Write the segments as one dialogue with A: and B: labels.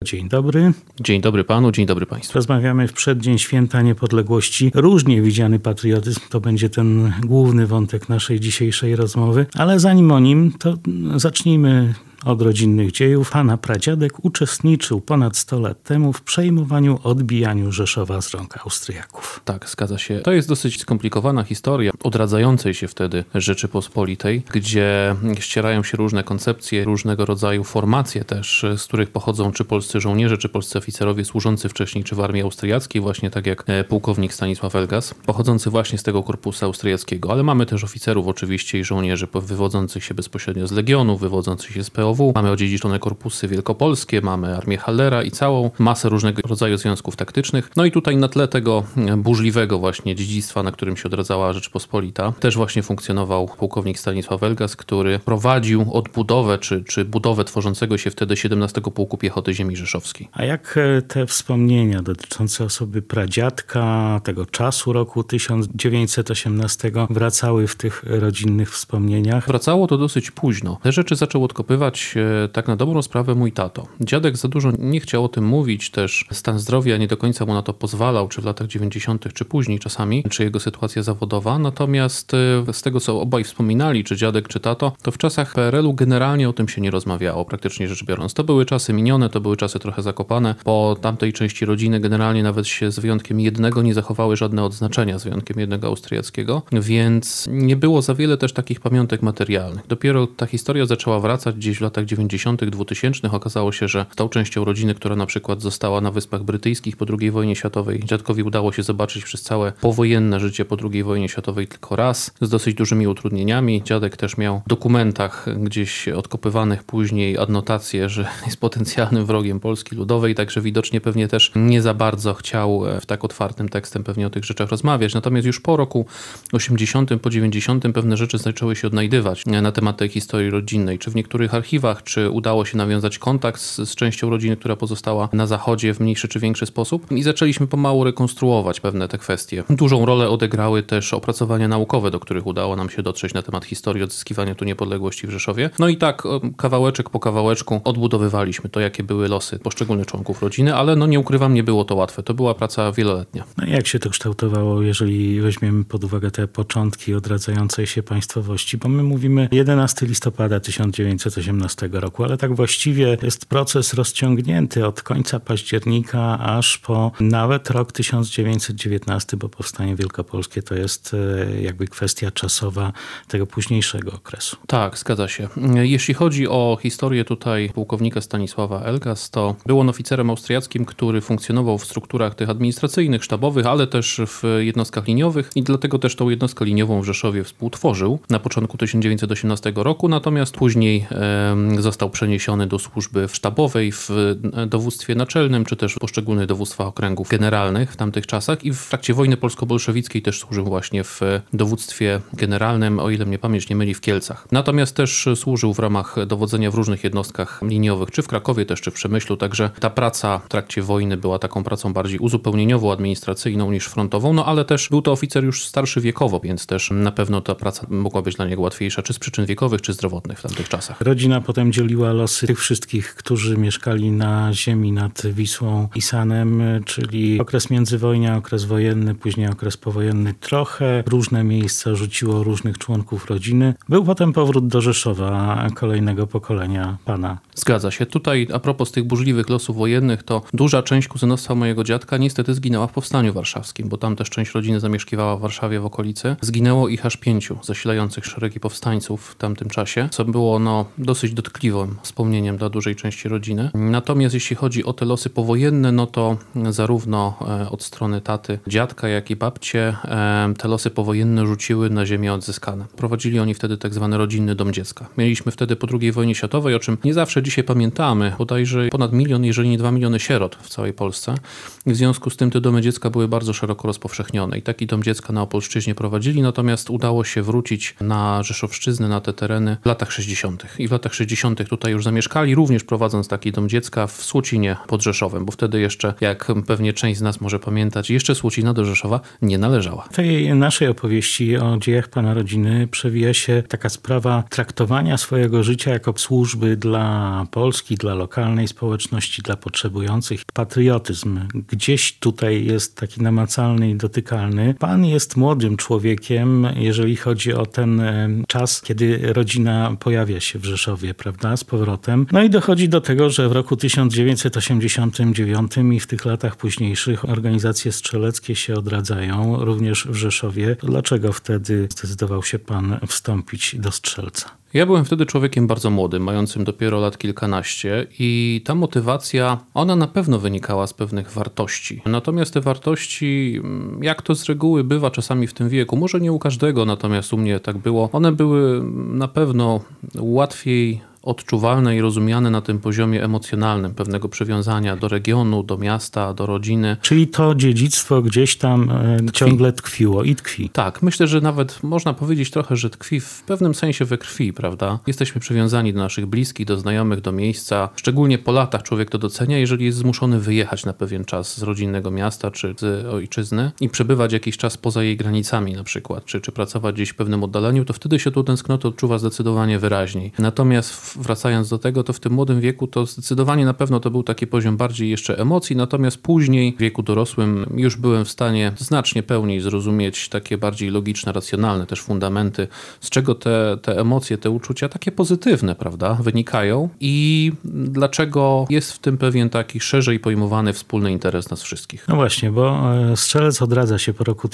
A: Dzień dobry.
B: Dzień dobry panu, dzień dobry państwu.
A: Rozmawiamy w przeddzień Święta Niepodległości. Różnie widziany patriotyzm to będzie ten główny wątek naszej dzisiejszej rozmowy, ale zanim o nim, to zacznijmy od rodzinnych dziejów. Pana pradziadek uczestniczył ponad 100 lat temu w przejmowaniu, odbijaniu Rzeszowa z rąk Austriaków.
B: Tak, zgadza się. To jest dosyć skomplikowana historia odradzającej się wtedy Rzeczypospolitej, gdzie ścierają się różne koncepcje, różnego rodzaju formacje też, z których pochodzą czy polscy żołnierze, czy polscy oficerowie służący wcześniej, czy w armii austriackiej, właśnie tak jak pułkownik Stanisław Elgas, pochodzący właśnie z tego korpusu austriackiego. Ale mamy też oficerów oczywiście i żołnierzy wywodzących się bezpośrednio z Legionów, wywodzących się z POW. Mamy odziedziczone korpusy wielkopolskie, mamy armię Hallera i całą masę różnego rodzaju związków taktycznych. No i tutaj na tle tego burzliwego właśnie dziedzictwa, na którym się odradzała Rzeczpospolita, też właśnie funkcjonował pułkownik Stanisław Elgas, który prowadził odbudowę czy budowę tworzącego się wtedy 17 Pułku Piechoty Ziemi Rzeszowskiej.
A: A jak te wspomnienia dotyczące osoby pradziadka, tego czasu roku 1918 wracały w tych rodzinnych wspomnieniach?
B: Wracało to dosyć późno. Te rzeczy zaczął odkopywać tak na dobrą sprawę mój tato. Dziadek za dużo nie chciał o tym mówić, też stan zdrowia nie do końca mu na to pozwalał, czy w latach 90. czy później czasami, czy jego sytuacja zawodowa. Natomiast z tego, co obaj wspominali, czy dziadek, czy tato, to w czasach PRL-u generalnie o tym się nie rozmawiało, praktycznie rzecz biorąc. To były czasy minione, to były czasy trochę zakopane. Po tamtej części rodziny generalnie nawet się z wyjątkiem jednego nie zachowały żadne odznaczenia, z wyjątkiem jednego austriackiego, więc nie było za wiele też takich pamiątek materialnych. Dopiero ta historia zaczęła wracać gdzieś w latach 90., 2000. Okazało się, że tą częścią rodziny, która na przykład została na Wyspach Brytyjskich po II wojnie światowej, dziadkowi udało się zobaczyć przez całe powojenne życie po II wojnie światowej tylko raz, z dosyć dużymi utrudnieniami. Dziadek też miał w dokumentach gdzieś odkopywanych później adnotacje, że jest potencjalnym wrogiem Polski Ludowej, także widocznie pewnie też nie za bardzo chciał w tak otwartym tekstem pewnie o tych rzeczach rozmawiać. Natomiast już po roku 80., po 90. pewne rzeczy zaczęły się odnajdywać na temat tej historii rodzinnej, czy w niektórych archiwach, czy udało się nawiązać kontakt z częścią rodziny, która pozostała na zachodzie w mniejszy czy większy sposób i zaczęliśmy pomału rekonstruować pewne te kwestie. Dużą rolę odegrały też opracowania naukowe, do których udało nam się dotrzeć na temat historii odzyskiwania tu niepodległości w Rzeszowie. No i tak kawałeczek po kawałeczku odbudowywaliśmy to, jakie były losy poszczególnych członków rodziny, ale no nie ukrywam, nie było to łatwe. To była praca wieloletnia.
A: No i jak się to kształtowało, jeżeli weźmiemy pod uwagę te początki odradzającej się państwowości, bo my mówimy 11 listopada 1918 roku, ale tak właściwie jest proces rozciągnięty od końca października aż po nawet rok 1919, bo powstanie wielkopolskie to jest jakby kwestia czasowa tego późniejszego okresu.
B: Tak, zgadza się. Jeśli chodzi o historię tutaj pułkownika Stanisława Elgas, to był on oficerem austriackim, który funkcjonował w strukturach tych administracyjnych, sztabowych, ale też w jednostkach liniowych i dlatego też tą jednostkę liniową w Rzeszowie współtworzył na początku 1918 roku, natomiast później został przeniesiony do służby sztabowej w dowództwie naczelnym, czy też w poszczególnych dowództwach okręgów generalnych w tamtych czasach i w trakcie wojny polsko-bolszewickiej też służył właśnie w dowództwie generalnym, o ile mnie pamięć nie myli, w Kielcach. Natomiast też służył w ramach dowodzenia w różnych jednostkach liniowych, czy w Krakowie też, czy w Przemyślu, także ta praca w trakcie wojny była taką pracą bardziej uzupełnieniową, administracyjną niż frontową, no ale też był to oficer już starszy wiekowo, więc też na pewno ta praca mogła być dla niego łatwiejsza, czy z przyczyn wiekowych, czy zdrowotnych w tamtych czasach.
A: Rodzina potem dzieliła losy tych wszystkich, którzy mieszkali na ziemi nad Wisłą i Sanem, czyli okres międzywojnia, okres wojenny, później okres powojenny. Trochę różne miejsca rzuciło różnych członków rodziny. Był potem powrót do Rzeszowa kolejnego pokolenia pana.
B: Zgadza się. Tutaj a propos tych burzliwych losów wojennych, to duża część kuzynostwa mojego dziadka niestety zginęła w Powstaniu Warszawskim, bo tam też część rodziny zamieszkiwała w Warszawie w okolicy. Zginęło ich aż 5 zasilających szeregi powstańców w tamtym czasie, co było dosyć dotkliwym wspomnieniem dla dużej części rodziny. Natomiast jeśli chodzi o te losy powojenne, no to zarówno od strony taty, dziadka, jak i babcie te losy powojenne rzuciły na ziemię odzyskane. Prowadzili oni wtedy tak zwany rodzinny dom dziecka. Mieliśmy wtedy po II wojnie światowej, o czym nie zawsze dzisiaj pamiętamy, bodajże ponad 1 milion, jeżeli nie 2 miliony sierot w całej Polsce. I w związku z tym te domy dziecka były bardzo szeroko rozpowszechnione i taki dom dziecka na Opolszczyźnie prowadzili, natomiast udało się wrócić na Rzeszowszczyznę, na te tereny w latach 60. I w latach 60. tutaj już zamieszkali, również prowadząc taki dom dziecka w Słocinie pod Rzeszowem, bo wtedy jeszcze, jak pewnie część z nas może pamiętać, jeszcze Słocina do Rzeszowa nie należała.
A: W tej naszej opowieści o dziejach pana rodziny przewija się taka sprawa traktowania swojego życia jako służby dla Polski, dla lokalnej społeczności, dla potrzebujących. Patriotyzm gdzieś tutaj jest taki namacalny i dotykalny. Pan jest młodym człowiekiem, jeżeli chodzi o ten czas, kiedy rodzina pojawia się w Rzeszowie, prawda, z powrotem. No i dochodzi do tego, że w roku 1989 i w tych latach późniejszych organizacje strzeleckie się odradzają, również w Rzeszowie. Dlaczego wtedy zdecydował się pan wstąpić do Strzelca?
B: Ja byłem wtedy człowiekiem bardzo młodym, mającym dopiero lat kilkanaście i ta motywacja, ona na pewno wynikała z pewnych wartości. Natomiast te wartości, jak to z reguły bywa czasami w tym wieku, może nie u każdego, natomiast u mnie tak było, one były na pewno łatwiej odczuwalne i rozumiane na tym poziomie emocjonalnym, pewnego przywiązania do regionu, do miasta, do rodziny.
A: Czyli to dziedzictwo gdzieś tam ciągle tkwiło i tkwi.
B: Tak, myślę, że nawet można powiedzieć trochę, że tkwi w pewnym sensie we krwi, prawda? Jesteśmy przywiązani do naszych bliskich, do znajomych, do miejsca. Szczególnie po latach człowiek to docenia, jeżeli jest zmuszony wyjechać na pewien czas z rodzinnego miasta czy z ojczyzny i przebywać jakiś czas poza jej granicami na przykład, czy pracować gdzieś w pewnym oddaleniu, to wtedy się tu tęsknotę odczuwa zdecydowanie wyraźniej. Natomiast wracając do tego, to w tym młodym wieku to zdecydowanie na pewno to był taki poziom bardziej jeszcze emocji, natomiast później w wieku dorosłym już byłem w stanie znacznie pełniej zrozumieć takie bardziej logiczne, racjonalne też fundamenty, z czego te emocje, te uczucia takie pozytywne, prawda, wynikają i dlaczego jest w tym pewien taki szerzej pojmowany wspólny interes nas wszystkich.
A: No właśnie, bo Strzelec odradza się po roku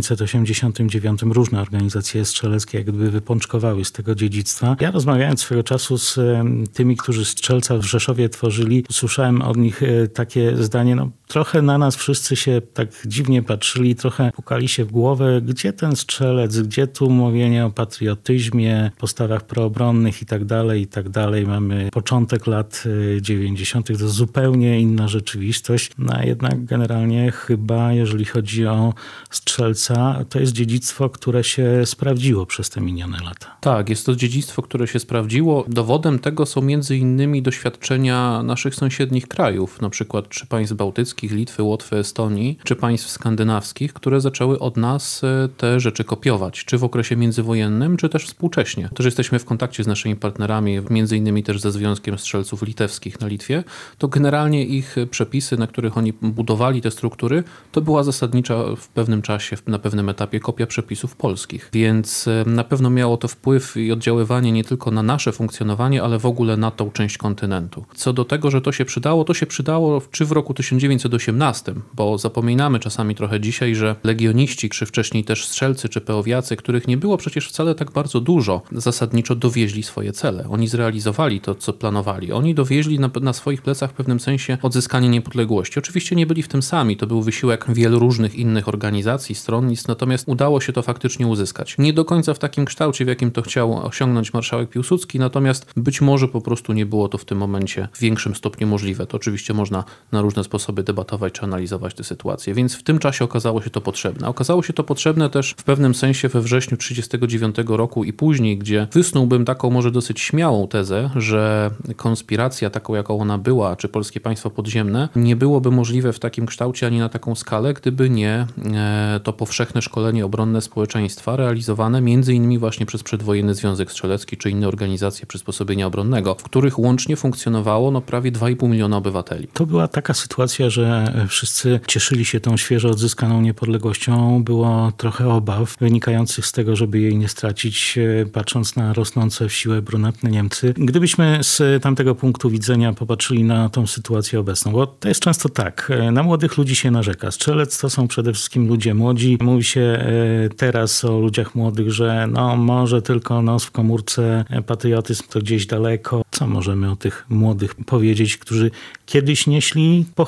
A: 1989. Różne organizacje strzeleckie jak gdyby wypączkowały z tego dziedzictwa. Ja rozmawiając swego czasu z tymi, którzy Strzelca w Rzeszowie tworzyli, usłyszałem od nich takie zdanie, no trochę na nas wszyscy się tak dziwnie patrzyli, trochę pukali się w głowę, gdzie ten Strzelec, gdzie tu mówienie o patriotyzmie, postawach proobronnych i tak dalej. Mamy początek lat 90. To zupełnie inna rzeczywistość, no a jednak generalnie chyba, jeżeli chodzi o Strzelca, to jest dziedzictwo, które się sprawdziło przez te minione lata.
B: Tak, jest to dziedzictwo, które się sprawdziło. Dowodem tego są między innymi doświadczenia naszych sąsiednich krajów, na przykład czy państw bałtyckich, Litwy, Łotwy, Estonii, czy państw skandynawskich, które zaczęły od nas te rzeczy kopiować, czy w okresie międzywojennym, czy też współcześnie. Też jesteśmy w kontakcie z naszymi partnerami, między innymi też ze Związkiem Strzelców Litewskich na Litwie, to generalnie ich przepisy, na których oni budowali te struktury, to była zasadnicza w pewnym czasie, na pewnym etapie kopia przepisów polskich. Więc na pewno miało to wpływ i oddziaływanie nie tylko na nasze funkcjonowanie, ale w ogóle na tą część kontynentu. Co do tego, że to się przydało czy w roku 1918, bo zapominamy czasami trochę dzisiaj, że legioniści, czy wcześniej też strzelcy, czy peowiacy, których nie było przecież wcale tak bardzo dużo, zasadniczo dowieźli swoje cele. Oni zrealizowali to, co planowali. Oni dowieźli na swoich plecach w pewnym sensie odzyskanie niepodległości. Oczywiście nie byli w tym sami, to był wysiłek wielu różnych innych organizacji, stronnictw, natomiast udało się to faktycznie uzyskać. Nie do końca w takim kształcie, w jakim to chciał osiągnąć marszałek Piłsudski, natomiast być może po prostu nie było to w tym momencie w większym stopniu możliwe. To oczywiście można na różne sposoby debatować czy analizować tę sytuację, więc w tym czasie okazało się to potrzebne. Okazało się to potrzebne też w pewnym sensie we wrześniu 1939 roku i później, gdzie wysnułbym taką może dosyć śmiałą tezę, że konspiracja taką, jaką ona była, czy polskie państwo podziemne, nie byłoby możliwe w takim kształcie ani na taką skalę, gdyby nie to powszechne szkolenie obronne społeczeństwa realizowane między innymi właśnie przez Przedwojenny Związek Strzelecki czy inne organizacje przysposobienia obronnego, w których łącznie funkcjonowało prawie 2,5 miliona obywateli.
A: To była taka sytuacja, że wszyscy cieszyli się tą świeżo odzyskaną niepodległością. Było trochę obaw wynikających z tego, żeby jej nie stracić, patrząc na rosnące w siłę brunatne Niemcy. Gdybyśmy z tamtego punktu widzenia popatrzyli na tą sytuację obecną, bo to jest często tak, na młodych ludzi się narzeka. Strzelec to są przede wszystkim ludzie młodzi. Mówi się teraz o ludziach młodych, że no może tylko nos w komórce, patriotyzm to gdzieś daleko. Co możemy o tych młodych powiedzieć, którzy kiedyś nieśli pochodnie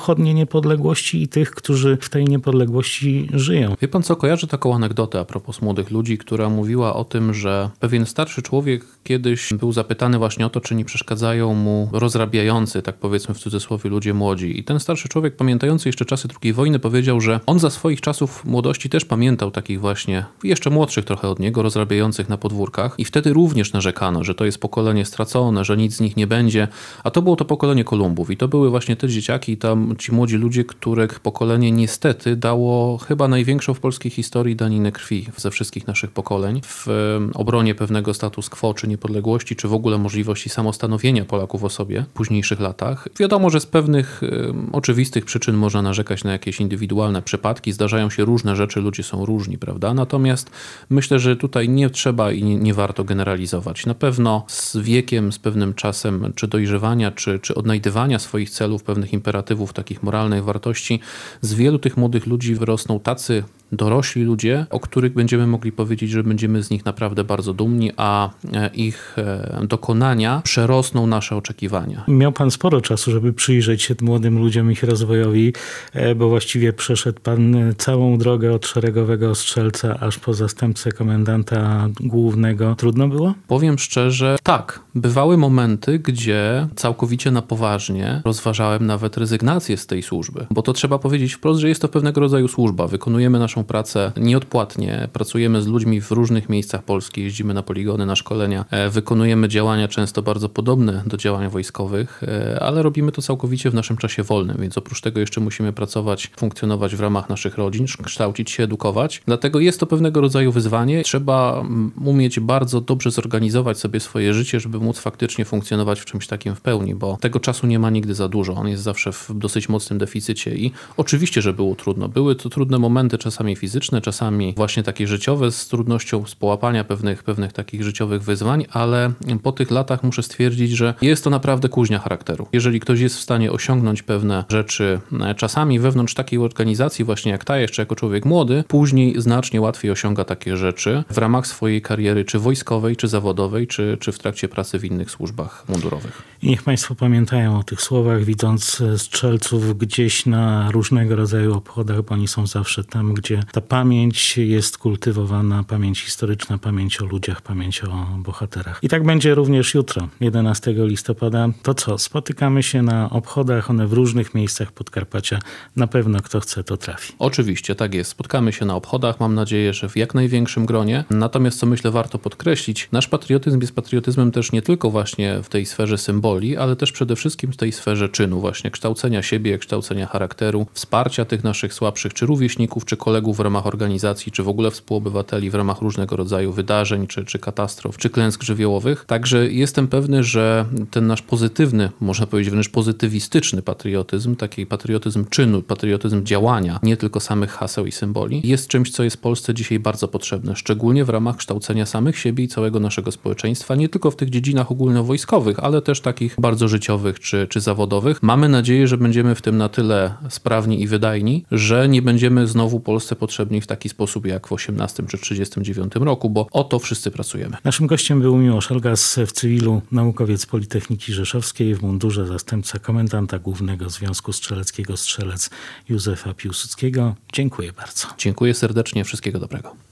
A: niepodległości i tych, którzy w tej niepodległości żyją.
B: Wie pan co, kojarzę taką anegdotę a propos młodych ludzi, która mówiła o tym, że pewien starszy człowiek kiedyś był zapytany właśnie o to, czy nie przeszkadzają mu rozrabiający, tak powiedzmy w cudzysłowie, ludzie młodzi. I ten starszy człowiek, pamiętający jeszcze czasy II wojny, powiedział, że on za swoich czasów młodości też pamiętał takich właśnie, jeszcze młodszych trochę od niego, rozrabiających na podwórkach. I wtedy również narzekano, że to jest pokolenie stracone, że nic z nich nie będzie. A to było to pokolenie Kolumbów. I to były właśnie te dzieciaki, ci młodzi ludzie, których pokolenie niestety dało chyba największą w polskiej historii daninę krwi ze wszystkich naszych pokoleń w obronie pewnego status quo, czy niepodległości, czy w ogóle możliwości samostanowienia Polaków o sobie w późniejszych latach. Wiadomo, że z pewnych oczywistych przyczyn można narzekać na jakieś indywidualne przypadki, zdarzają się różne rzeczy, ludzie są różni, prawda? Natomiast myślę, że tutaj nie trzeba i nie warto generalizować. Na pewno z wiekiem, z pewnym czasem, czy dojrzewania, czy odnajdywania swoich celów, pewnych imperatywów, takich moralnych wartości, z wielu tych młodych ludzi wyrosną tacy dorośli ludzie, o których będziemy mogli powiedzieć, że będziemy z nich naprawdę bardzo dumni, a ich dokonania przerosną nasze oczekiwania.
A: Miał pan sporo czasu, żeby przyjrzeć się młodym ludziom, ich rozwojowi, bo właściwie przeszedł pan całą drogę od szeregowego strzelca aż po zastępcę komendanta głównego. Trudno było?
B: Powiem szczerze, tak. Bywały momenty, gdzie całkowicie na poważnie rozważałem nawet rezygnację z tej służby, bo to trzeba powiedzieć wprost, że jest to pewnego rodzaju służba. Wykonujemy naszą pracę nieodpłatnie, pracujemy z ludźmi w różnych miejscach Polski, jeździmy na poligony, na szkolenia, wykonujemy działania często bardzo podobne do działań wojskowych, ale robimy to całkowicie w naszym czasie wolnym, więc oprócz tego jeszcze musimy pracować, funkcjonować w ramach naszych rodzin, kształcić się, edukować. Dlatego jest to pewnego rodzaju wyzwanie. Trzeba umieć bardzo dobrze zorganizować sobie swoje życie, żeby móc faktycznie funkcjonować w czymś takim w pełni, bo tego czasu nie ma nigdy za dużo. On jest zawsze w dosyć mocnym deficycie i oczywiście, że było trudno. Były to trudne momenty, czasami fizyczne, czasami właśnie takie życiowe, z trudnością z połapania pewnych takich życiowych wyzwań, ale po tych latach muszę stwierdzić, że jest to naprawdę kuźnia charakteru. Jeżeli ktoś jest w stanie osiągnąć pewne rzeczy czasami wewnątrz takiej organizacji właśnie jak ta, jeszcze jako człowiek młody, później znacznie łatwiej osiąga takie rzeczy w ramach swojej kariery, czy wojskowej, czy zawodowej, czy w trakcie pracy w innych służbach mundurowych.
A: I niech państwo pamiętają o tych słowach, widząc strzelców gdzieś na różnego rodzaju obchodach, bo oni są zawsze tam, gdzie ta pamięć jest kultywowana, pamięć historyczna, pamięć o ludziach, pamięć o bohaterach. I tak będzie również jutro, 11 listopada. To co? Spotykamy się na obchodach, one w różnych miejscach Podkarpacia. Na pewno kto chce, to trafi.
B: Oczywiście, tak jest. Spotkamy się na obchodach, mam nadzieję, że w jak największym gronie. Natomiast co myślę warto podkreślić, nasz patriotyzm jest patriotyzmem też nie tylko właśnie w tej sferze symboli, ale też przede wszystkim w tej sferze czynu, właśnie kształcenia siebie, kształcenia charakteru, wsparcia tych naszych słabszych, czy rówieśników, czy kolegów w ramach organizacji, czy w ogóle współobywateli w ramach różnego rodzaju wydarzeń, czy katastrof, czy klęsk żywiołowych. Także jestem pewny, że ten nasz pozytywny, można powiedzieć wręcz pozytywistyczny patriotyzm, taki patriotyzm czynu, patriotyzm działania, nie tylko samych haseł i symboli, jest czymś, co jest Polsce dzisiaj bardzo potrzebne, szczególnie w ramach kształcenia samych siebie i całego naszego społeczeństwa, nie tylko w tych dziedzinach ogólnowojskowych, ale też takich bardzo życiowych czy zawodowych. Mamy nadzieję, że będziemy w tym na tyle sprawni i wydajni, że nie będziemy znowu Polsce potrzebni w taki sposób jak w 18 czy 39 roku, bo o to wszyscy pracujemy.
A: Naszym gościem był Miłosz Elgas, w cywilu naukowiec Politechniki Rzeszowskiej, w mundurze zastępca komendanta głównego Związku Strzeleckiego strzelec Józefa Piłsudskiego. Dziękuję bardzo.
B: Dziękuję serdecznie, wszystkiego dobrego.